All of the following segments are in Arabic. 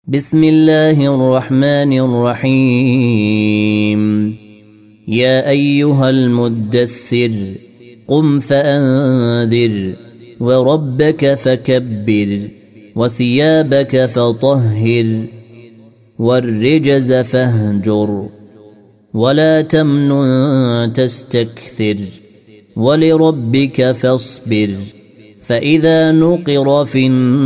بسم الله الرحمن الرحيم. يا أيها المدثر قم فأنذر وربك فكبر وثيابك فطهر والرجز فاهجر ولا تمنن تستكثر ولربك فاصبر فإذا نقر في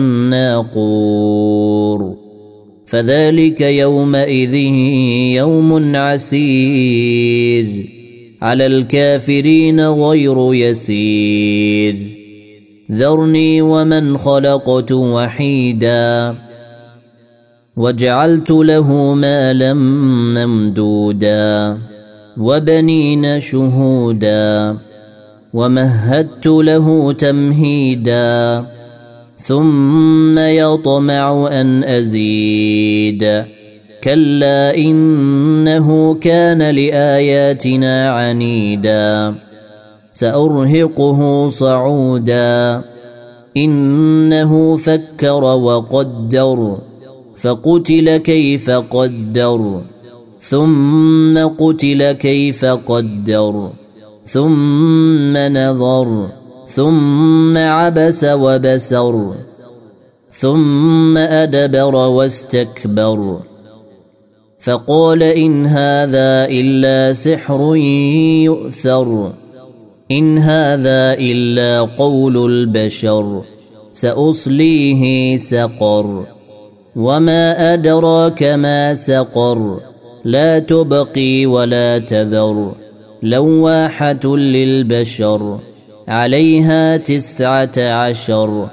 الناقور فذلك يومئذ يوم عسير على الكافرين غير يسير. ذرني ومن خلقت وحيدا وجعلت له مالا ممدودا وبنين شهودا ومهدت له تمهيدا ثم يطمع أن أزيد كلا إنه كان لآياتنا عنيدا سأرهقه صعودا إنه فكر وقدر فقتل كيف قدر ثم قتل كيف قدر ثم نظر ثم عبس وبسر ثم أدبر واستكبر فقال إن هذا إلا سحر يؤثر إن هذا إلا قول البشر سأصليه سقر وما أدراك ما سقر لا تبقي ولا تذر لواحة للبشر عليها 19.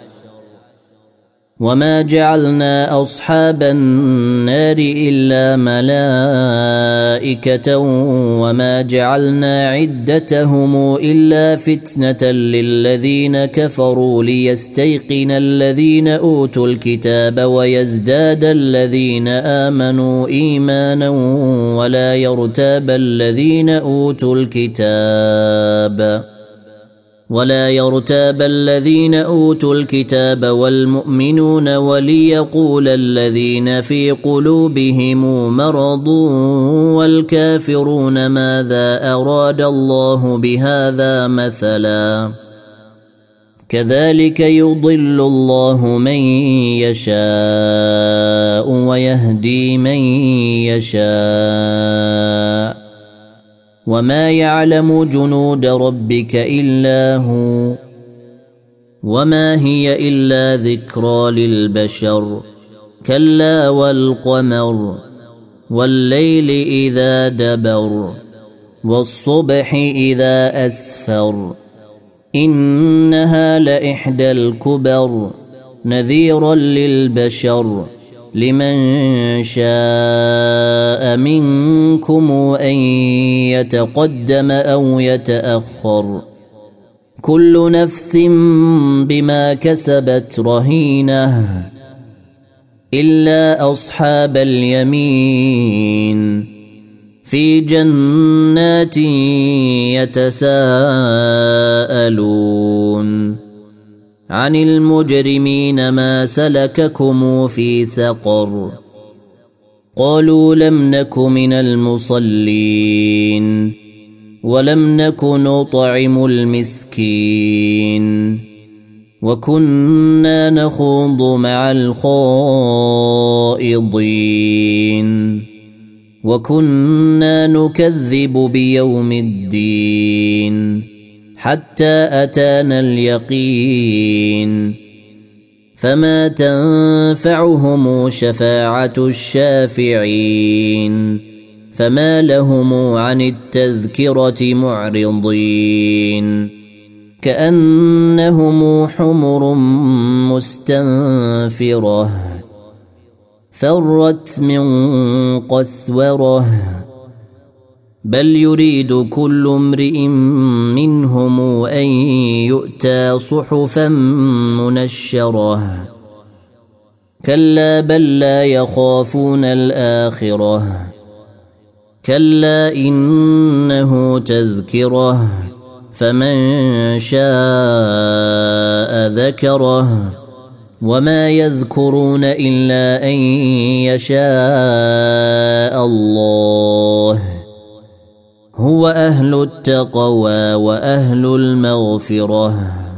وما جعلنا أصحاب النار إلا ملائكة وما جعلنا عدتهم إلا فتنة للذين كفروا ليستيقن الذين أوتوا الكتاب ويزداد الذين آمنوا إيمانا ولا يرتاب الذين أوتوا الكتاب والمؤمنون وليقول الذين في قلوبهم مرض والكافرون ماذا أراد الله بهذا مثلا كذلك يضل الله من يشاء ويهدي من يشاء وما يعلم جنود ربك إلا هو وما هي إلا ذكرى للبشر كلا والقمر والليل إذا دبر والصبح إذا أسفر إنها لإحدى الكبر نذيرا للبشر لمن شاء منكم أن يتقدم أو يتأخر كل نفس بما كسبت رهينة إلا أصحاب اليمين في جنات يتساءلون عن المجرمين ما سلككم في سقر قالوا لم نك من المصلين ولم نك نطعم المسكين وكنا نخوض مع الخائضين وكنا نكذب بيوم الدين حتى أتانا اليقين فما تنفعهم شفاعة الشافعين فما لهم عن التذكرة معرضين كأنهم حمر مستنفرة فرت من قسورة بل يريد كل امرئ منهم أن يؤتى صحفا منشرة كلا بل لا يخافون الآخرة كلا إنه تذكرة فمن شاء ذكره وما يذكرون إلا أن يشاء الله هو أهل التقوى وأهل المغفرة.